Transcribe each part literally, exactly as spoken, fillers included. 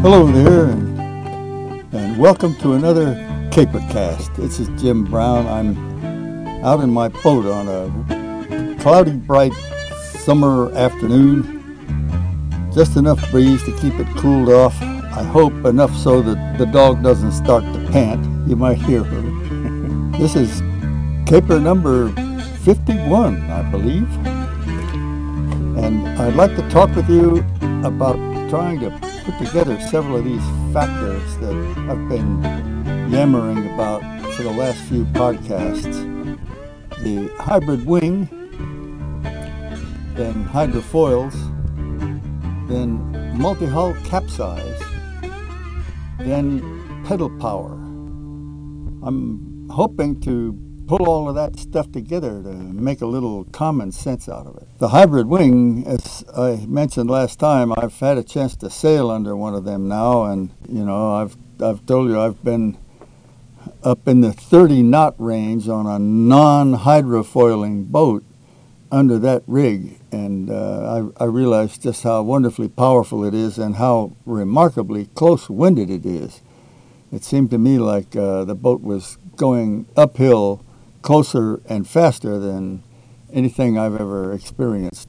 Hello there, and, and welcome to another Capercast. This is Jim Brown. I'm out in my boat on a cloudy, bright summer afternoon. Just enough breeze to keep it cooled off. I hope enough so that the dog doesn't start to pant. You might hear her. This is Caper number fifty-one, I believe. And I'd like to talk with you about trying to put together several of these factors that I've been yammering about for the last few podcasts. The hybrid wing, then hydrofoils, then multi-hull capsize, then pedal power. I'm hoping to pull all of that stuff together to make a little common sense out of it. The hybrid wing, as I mentioned last time, I've had a chance to sail under one of them now, and you know, I've I've told you I've been up in the thirty knot range on a non-hydrofoiling boat under that rig, and uh, I, I realized just how wonderfully powerful it is and how remarkably close-winded it is. It seemed to me like uh, the boat was going uphill closer and faster than anything I've ever experienced.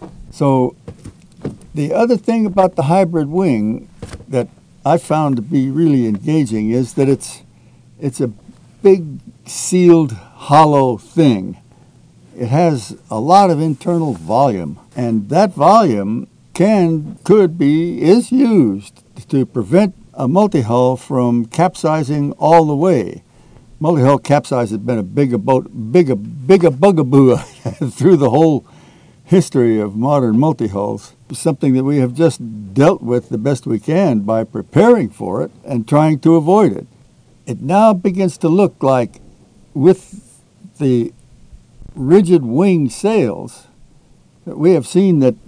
So the other thing about the hybrid wing that I found to be really engaging is that it's it's a big sealed hollow thing. It has a lot of internal volume, and that volume can, could be, is used to prevent a multi-hull from capsizing all the way. Multi-hull capsize has been a big a boat, big a big a bugaboo through the whole history of modern multi-hulls. Something that we have just dealt with the best we can by preparing for it and trying to avoid it. It now begins to look like, with the rigid wing sails, that we have seen that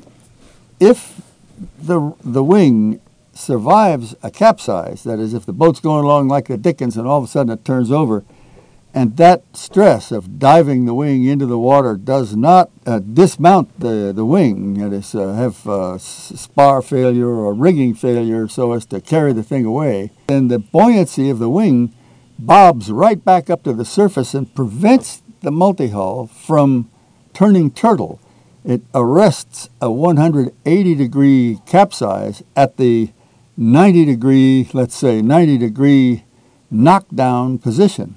if the the wing survives a capsize, that is, if the boat's going along like the Dickens and all of a sudden it turns over, and that stress of diving the wing into the water does not uh, dismount the, the wing, that is, uh, have uh, spar failure or rigging failure so as to carry the thing away, then the buoyancy of the wing bobs right back up to the surface and prevents the multi-hull from turning turtle. It arrests a one hundred eighty degree capsize at the ninety degree, let's say ninety degree knockdown position.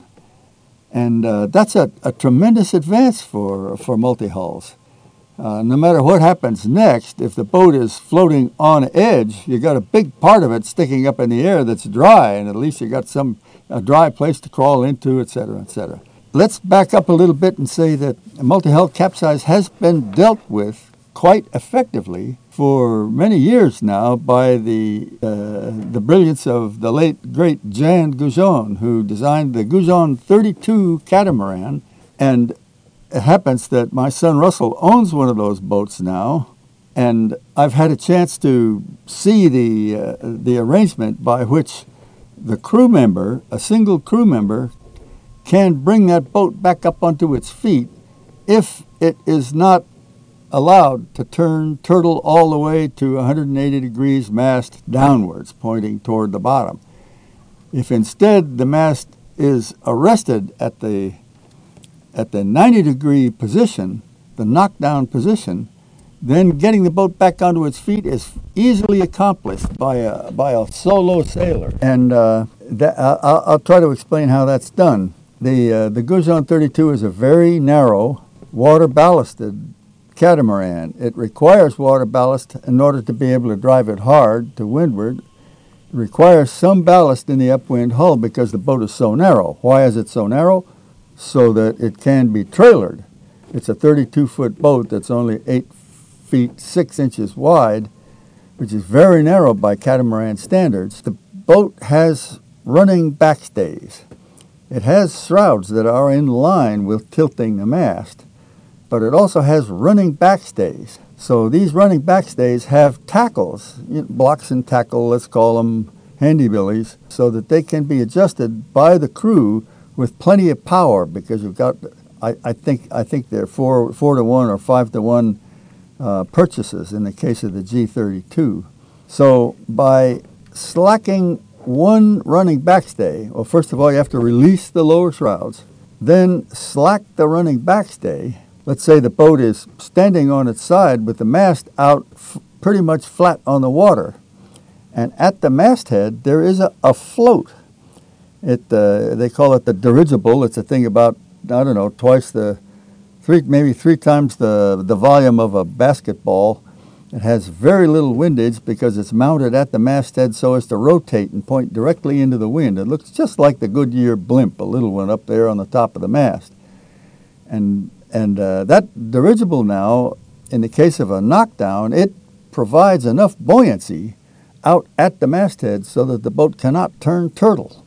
And uh, that's a, a tremendous advance for, for multi-hulls. Uh, no matter what happens next, if the boat is floating on edge, you got a big part of it sticking up in the air that's dry, and at least you got some a dry place to crawl into, et cetera, et cetera. Let's back up a little bit and say that multi-hull capsize has been dealt with quite effectively for many years now by the uh, the brilliance of the late great Jan Goujon, who designed the Goujon thirty-two catamaran. And it happens that my son Russell owns one of those boats now, and I've had a chance to see the uh, the arrangement by which the crew member, a single crew member, can bring that boat back up onto its feet if it is not allowed to turn turtle all the way to one hundred eighty degrees mast downwards, pointing toward the bottom. If instead the mast is arrested at the at the ninety degree position, the knockdown position, then getting the boat back onto its feet is easily accomplished by a by a solo sailor. And uh, that, I'll, I'll try to explain how that's done. The uh, the Goujon thirty-two is a very narrow, water ballasted catamaran. It requires water ballast in order to be able to drive it hard to windward. It requires some ballast in the upwind hull because the boat is so narrow. Why is it so narrow? So that it can be trailered. It's a thirty-two foot boat that's only eight feet six inches wide, which is very narrow by catamaran standards. The boat has running backstays. It has shrouds that are in line with tilting the mast, but it also has running backstays. So these running backstays have tackles, you know, blocks and tackle, let's call them handy billies, so that they can be adjusted by the crew with plenty of power, because you've got, I, I think I think they're four four to one or five to one uh, purchases in the case of the G thirty-two. So by slacking one running backstay, well, first of all, you have to release the lower shrouds, then slack the running backstay. Let's say the boat is standing on its side with the mast out f- pretty much flat on the water. And at the masthead, there is a, a float. It uh, they call it the dirigible. It's a thing about, I don't know, twice the, three maybe three times the, the volume of a basketball. It has very little windage because it's mounted at the masthead so as to rotate and point directly into the wind. It looks just like the Goodyear blimp, a little one up there on the top of the mast. And and uh, that dirigible now, in the case of a knockdown, it provides enough buoyancy out at the masthead so that the boat cannot turn turtle.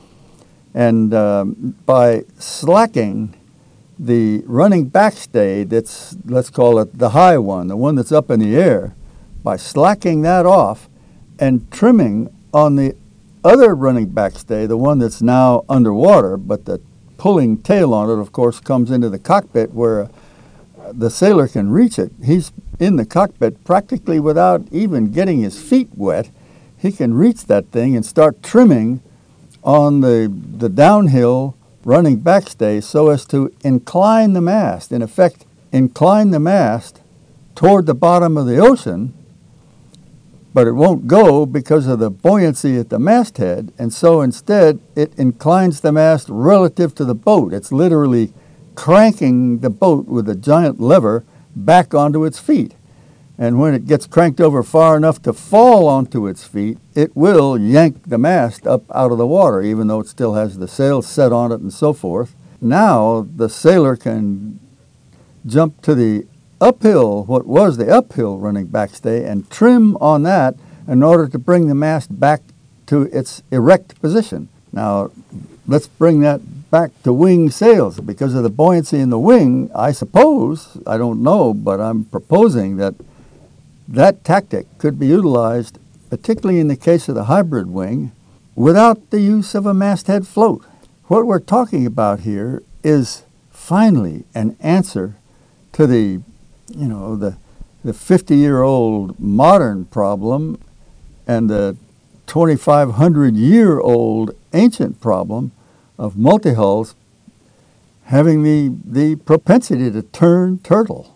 And um, by slacking the running backstay, that's, let's call it the high one, the one that's up in the air, by slacking that off and trimming on the other running backstay, the one that's now underwater, but the pulling tail on it, of course, comes into the cockpit where the sailor can reach it. He's in the cockpit practically without even getting his feet wet. He can reach that thing and start trimming on the, the downhill running backstay so as to incline the mast, in effect, incline the mast toward the bottom of the ocean, but it won't go because of the buoyancy at the masthead, and so instead it inclines the mast relative to the boat. It's literally cranking the boat with a giant lever back onto its feet. And when it gets cranked over far enough to fall onto its feet, it will yank the mast up out of the water, even though it still has the sails set on it and so forth. Now the sailor can jump to the uphill, what was the uphill running backstay, and trim on that in order to bring the mast back to its erect position. Now, let's bring that back to wing sails. Because of the buoyancy in the wing, I suppose, I don't know, but I'm proposing that that tactic could be utilized, particularly in the case of the hybrid wing, without the use of a masthead float. What we're talking about here is finally an answer to the, you know, the the fifty-year-old modern problem and the twenty-five hundred year old ancient problem of multi-hulls having the the propensity to turn turtle.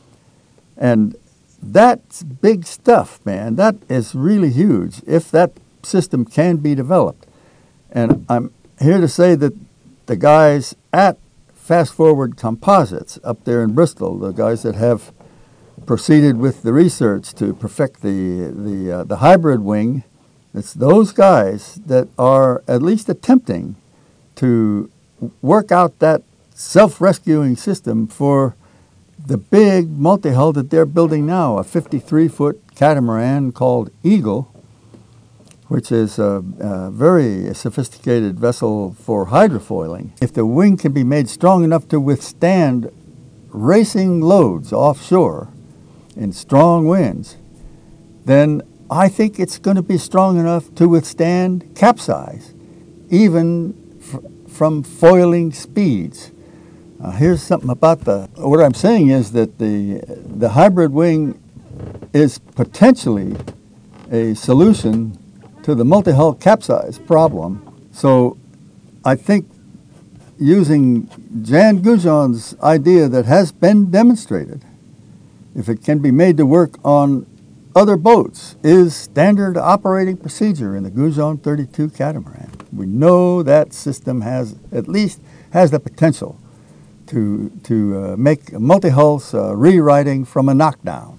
And that's big stuff, man. That is really huge if that system can be developed. And I'm here to say that the guys at Fast Forward Composites up there in Bristol, the guys that have proceeded with the research to perfect the the uh, the hybrid wing, it's those guys that are at least attempting to work out that self-rescuing system for the big multi-hull that they're building now, a fifty-three foot catamaran called Eagle, which is a, a very sophisticated vessel for hydrofoiling. If the wing can be made strong enough to withstand racing loads offshore in strong winds, then I think it's going to be strong enough to withstand capsize, even f- from foiling speeds. Uh, here's something about the, what I'm saying is that the the hybrid wing is potentially a solution to the multi-hull capsize problem. So I think using Jan Goujon's idea that has been demonstrated, if it can be made to work on other boats, is standard operating procedure in the Goujon thirty-two catamaran. We know that system has, at least has the potential to to uh, make multi-hulls uh, rewriting from a knockdown.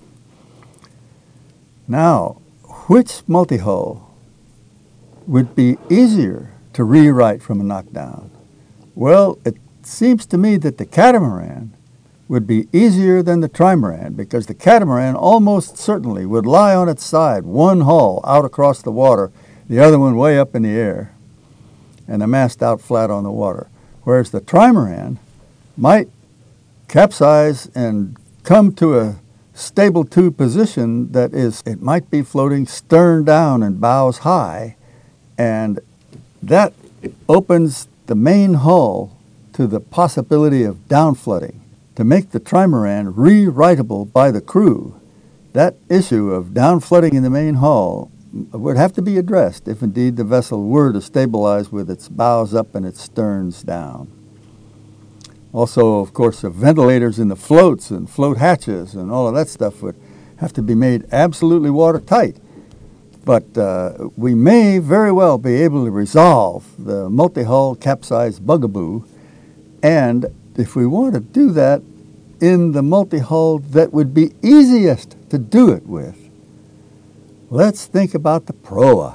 Now, which multi-hull would be easier to rewrite from a knockdown? Well, it seems to me that the catamaran would be easier than the trimaran, because the catamaran almost certainly would lie on its side, one hull out across the water, the other one way up in the air, and the mast out flat on the water. Whereas the trimaran might capsize and come to a stable to position that is, it might be floating stern down and bows high, and that opens the main hull to the possibility of down flooding. To make the trimaran rewritable by the crew, that issue of down flooding in the main hull would have to be addressed if indeed the vessel were to stabilize with its bows up and its sterns down. Also, of course, the ventilators in the floats and float hatches and all of that stuff would have to be made absolutely watertight. But uh, we may very well be able to resolve the multi-hull capsize bugaboo, and if we want to do that in the multi-hull that would be easiest to do it with, let's think about the proa.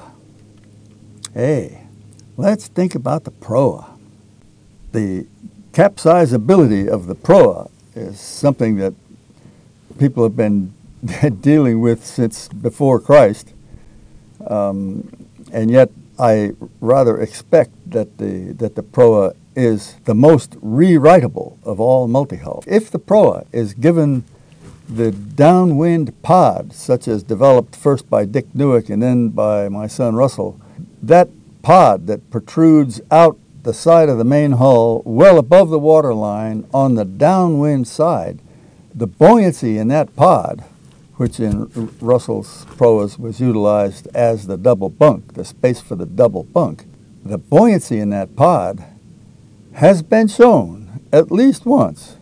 Hey, let's think about the proa. The capsizability of the proa is something that people have been dealing with since before Christ, um, and yet I rather expect that the that the proa is the most rewritable of all multi-hull. If the proa is given the downwind pod, such as developed first by Dick Newick and then by my son Russell, that pod that protrudes out the side of the main hull well above the waterline on the downwind side, the buoyancy in that pod, which in Russell's proas was utilized as the double bunk, the space for the double bunk, the buoyancy in that pod has been shown at least once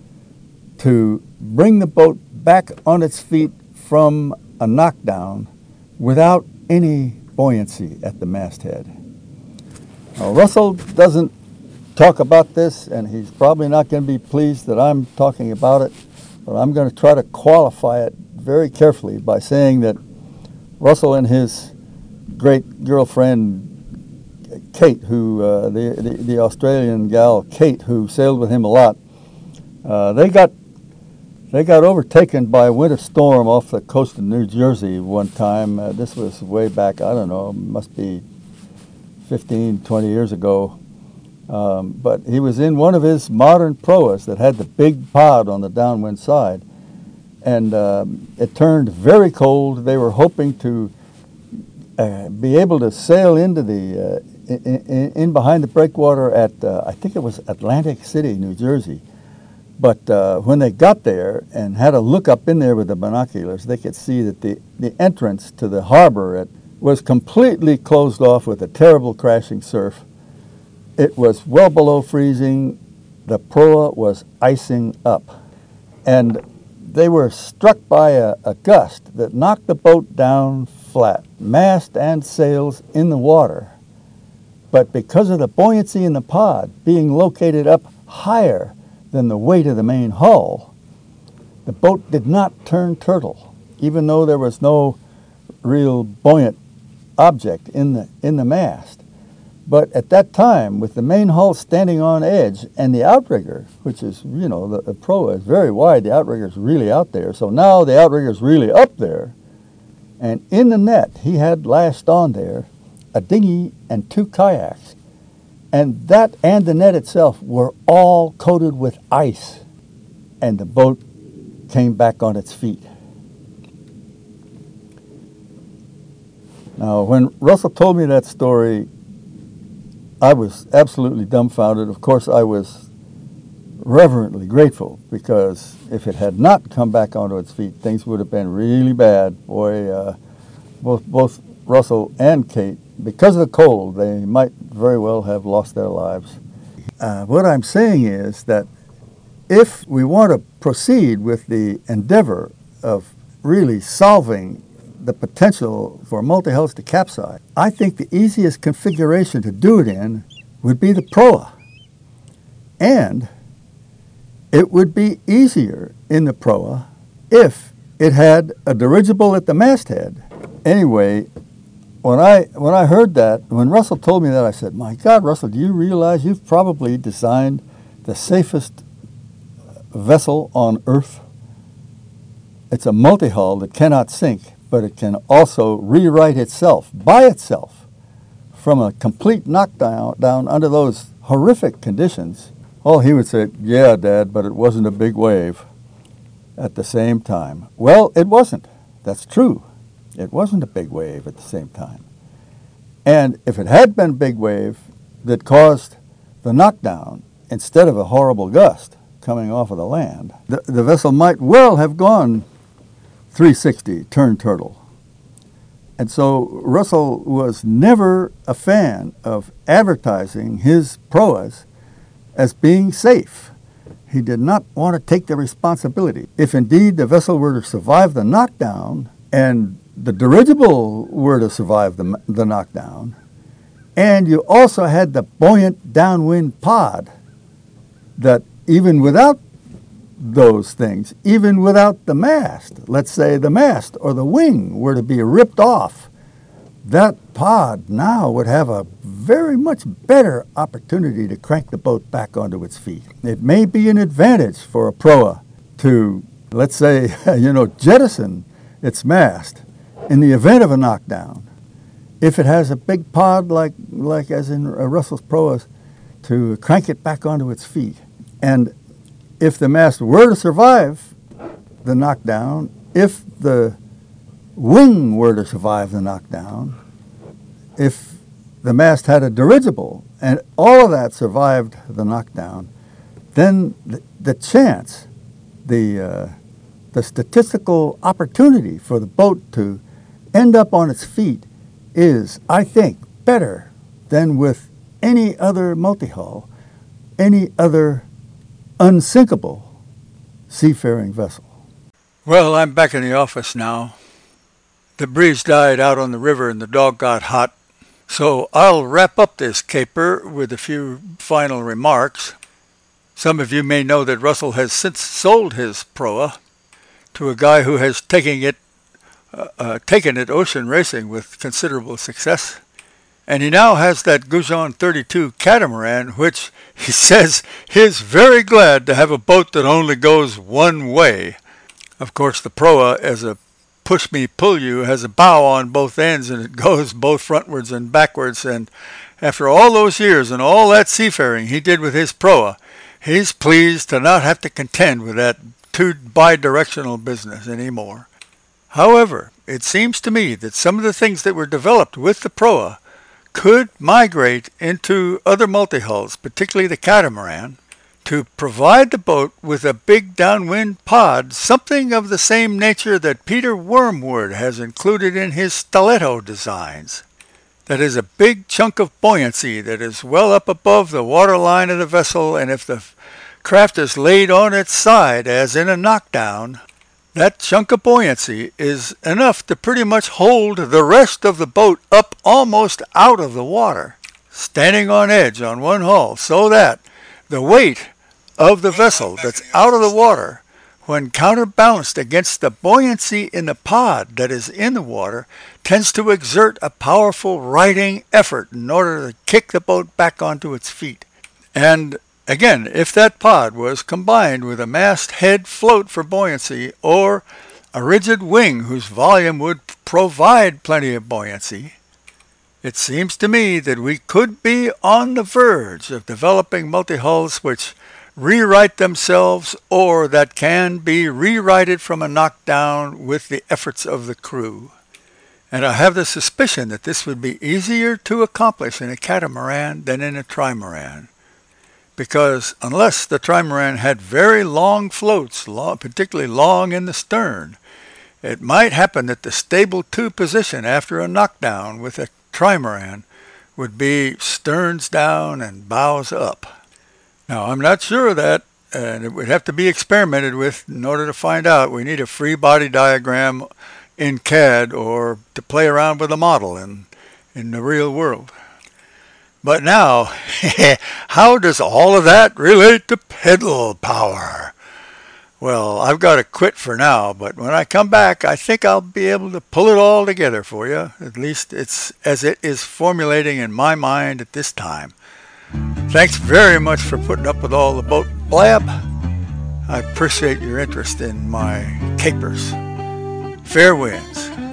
to bring the boat back on its feet from a knockdown without any buoyancy at the masthead. Now, Russell doesn't talk about this, and he's probably not going to be pleased that I'm talking about it, but I'm going to try to qualify it very carefully by saying that Russell and his great girlfriend Kate, who uh, the, the the Australian gal Kate, who sailed with him a lot, uh, they got they got overtaken by a winter storm off the coast of New Jersey one time. Uh, this was way back, I don't know, must be fifteen, twenty years ago. Um, but he was in one of his modern proas that had the big pod on the downwind side, and um, it turned very cold. They were hoping to uh, be able to sail into the uh, in, in, in behind the breakwater at uh, I think it was Atlantic City, New Jersey. But uh, when they got there and had a look up in there with the binoculars, they could see that the, the entrance to the harbor at, was completely closed off with a terrible crashing surf. It was well below freezing. The proa was icing up. And they were struck by a, a gust that knocked the boat down flat, mast and sails in the water. But because of the buoyancy in the pod being located up higher than the weight of the main hull, the boat did not turn turtle, even though there was no real buoyant object in the in the mast. But at that time, with the main hull standing on edge and the outrigger, which is, you know, the, the proa is very wide, the outrigger is really out there. So now the outrigger is really up there. And in the net, he had lashed on there a dinghy and two kayaks. And that and the net itself were all coated with ice. And the boat came back on its feet. Now, when Russell told me that story, I was absolutely dumbfounded. Of course, I was reverently grateful, because if it had not come back onto its feet, things would have been really bad. Boy, uh, both both Russell and Kate, because of the cold, they might very well have lost their lives. Uh, what I'm saying is that if we want to proceed with the endeavor of really solving the potential for multi-hulls to capsize, I think the easiest configuration to do it in would be the proa. And it would be easier in the proa if it had a dirigible at the masthead. Anyway, when I when I heard that, when Russell told me that, I said, my God, Russell, do you realize you've probably designed the safest vessel on Earth? It's a multi-hull that cannot sink, but it can also rewrite itself by itself from a complete knockdown down under those horrific conditions. Oh, he would say, yeah, Dad, but it wasn't a big wave at the same time. Well, it wasn't. That's true. It wasn't a big wave at the same time. And if it had been a big wave that caused the knockdown instead of a horrible gust coming off of the land, the, the vessel might well have gone three sixty, turn turtle. And so Russell was never a fan of advertising his proas as being safe. He did not want to take the responsibility. If indeed the vessel were to survive the knockdown, and the dirigible were to survive the, the knockdown, and you also had the buoyant downwind pod, that even without those things, even without the mast, let's say the mast or the wing were to be ripped off, that pod now would have a very much better opportunity to crank the boat back onto its feet. It may be an advantage for a proa to, let's say, you know, jettison its mast in the event of a knockdown, if it has a big pod like, like as in Russell's proas, to crank it back onto its feet. And if the mast were to survive the knockdown, if the wing were to survive the knockdown, if the mast had a dirigible and all of that survived the knockdown, then the, the chance, the, uh, the statistical opportunity for the boat to end up on its feet is, I think, better than with any other multi-hull, any other unsinkable seafaring vessel. Well, I'm back in the office now. The breeze died out on the river and the dog got hot. So I'll wrap up this caper with a few final remarks. Some of you may know that Russell has since sold his proa to a guy who has taken it, uh, uh, taken it ocean racing with considerable success. And he now has that Goujon thirty-two catamaran, which he says he's very glad to have a boat that only goes one way. Of course, the proa, as a push-me-pull-you, has a bow on both ends, and it goes both frontwards and backwards. And after all those years and all that seafaring he did with his proa, he's pleased to not have to contend with that two bi-directional business anymore. However, it seems to me that some of the things that were developed with the proa could migrate into other multi-hulls, particularly the catamaran, to provide the boat with a big downwind pod, something of the same nature that Peter Wormwood has included in his stiletto designs. That is a big chunk of buoyancy that is well up above the waterline of the vessel, and if the craft is laid on its side, as in a knockdown, that chunk of buoyancy is enough to pretty much hold the rest of the boat up almost out of the water, standing on edge on one hull, so that the weight of the vessel that's out of the water, when counterbalanced against the buoyancy in the pod that is in the water, tends to exert a powerful righting effort in order to kick the boat back onto its feet. And again, if that pod was combined with a mast-head float for buoyancy, or a rigid wing whose volume would provide plenty of buoyancy, it seems to me that we could be on the verge of developing multi-hulls which rewrite themselves, or that can be rewrited from a knockdown with the efforts of the crew. And I have the suspicion that this would be easier to accomplish in a catamaran than in a trimaran. Because unless the trimaran had very long floats, long, particularly long in the stern, it might happen that the stable two position after a knockdown with a trimaran would be sterns down and bows up. Now, I'm not sure of that, and it would have to be experimented with in order to find out. We need a free body diagram in C A D or to play around with a model in, in the real world. But now, how does all of that relate to pedal power? Well, I've got to quit for now, but when I come back, I think I'll be able to pull it all together for you. At least it's as it is formulating in my mind at this time. Thanks very much for putting up with all the boat blab. I appreciate your interest in my capers. Fair winds.